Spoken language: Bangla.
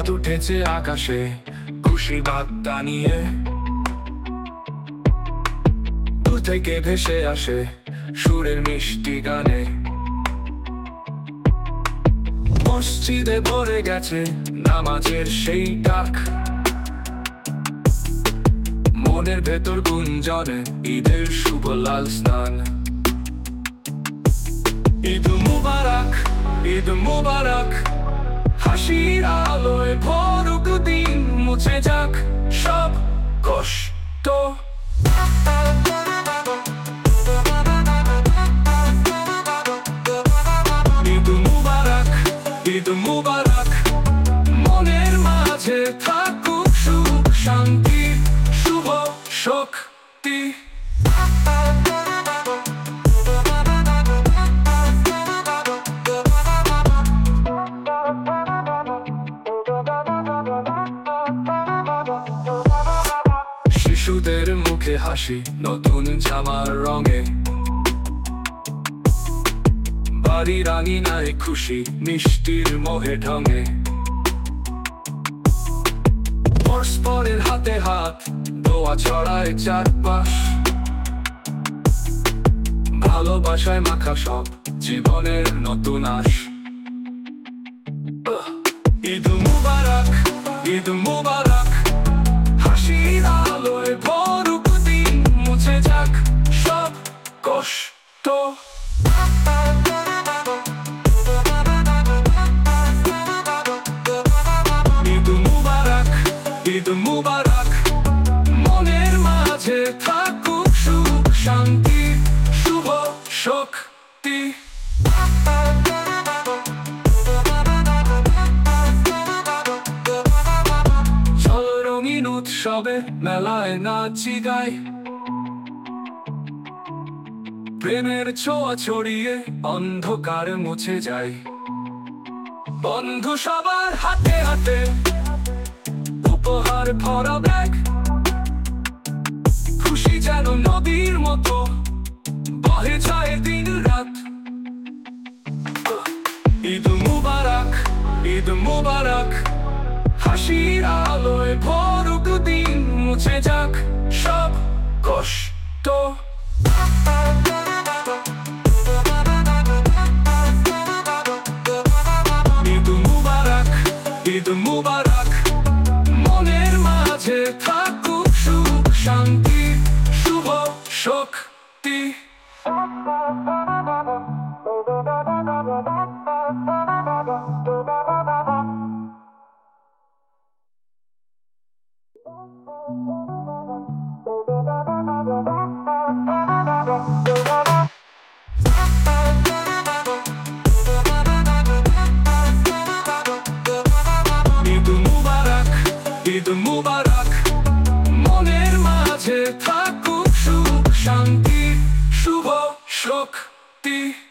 উঠেছে আকাশে খুশি বার্তা নিয়ে, দূর থেকে ভেসে আসে সুরের মিষ্টি গানে। মসজিদে ভরে গেছে নামাজের সেই ডাক, মনের ভেতর গুঞ্জনে ঈদের শুভ লাল স্নান। ঈদ মুবারক, ঈদ মুবারক, হাসির আলোয় ভরুক দিন, মুছে যাক সব কষ্ট। ঈদ মুবারক, ঈদ মুবারক, মনের মাঝে থাকুক সুখ শান্তি শুভ শক্তি। শিশুদের মুখে হাসি নতুন জামার রঙে, বাড়ির আঙিনায় খুশি মিষ্টির মোহে ঢঙে। পরস্পরের হাতে হাত দোয়া ছড়ায় চারপাশ, ভালোবাসায় মাখা সব জীবনের নতুন আশ। ঈদ মুবারক, ঈদ মুবারক, হাসির আলোয় ভরুক দিন, মুছে যাক সব কষ্ট। ঈদ মুবারক, ঈদ মুবারক, মনের মাঝে থাকুক সুখ শান্তি শুভ শক্তি। চল রঙিন উৎসবে মেলায় নাচি গাই, প্রেমের ছোঁয়া ছড়িয়ে অন্ধকার মুছে যায়। বন্ধু সবার হাতে হাতে উপহার ভরা ব্যাগ, খুশি যেন নদীর মতো বহে যায় দিন রাত। ঈদ মুবারক, ঈদ মুবারক, হাসির আলোয় ভরুক দিন, মুছে যাক সব কষ্ট। ঈদ মুবারক, ঈদ মুবারক, মনের মাঝে থাকুক সুখ শান্তি শুভ শক্তি। ঈদ মুবারক, ঈদ মুবারক, মনের মাঝে থাকুক সুখ শান্তি শুভ শক্তি।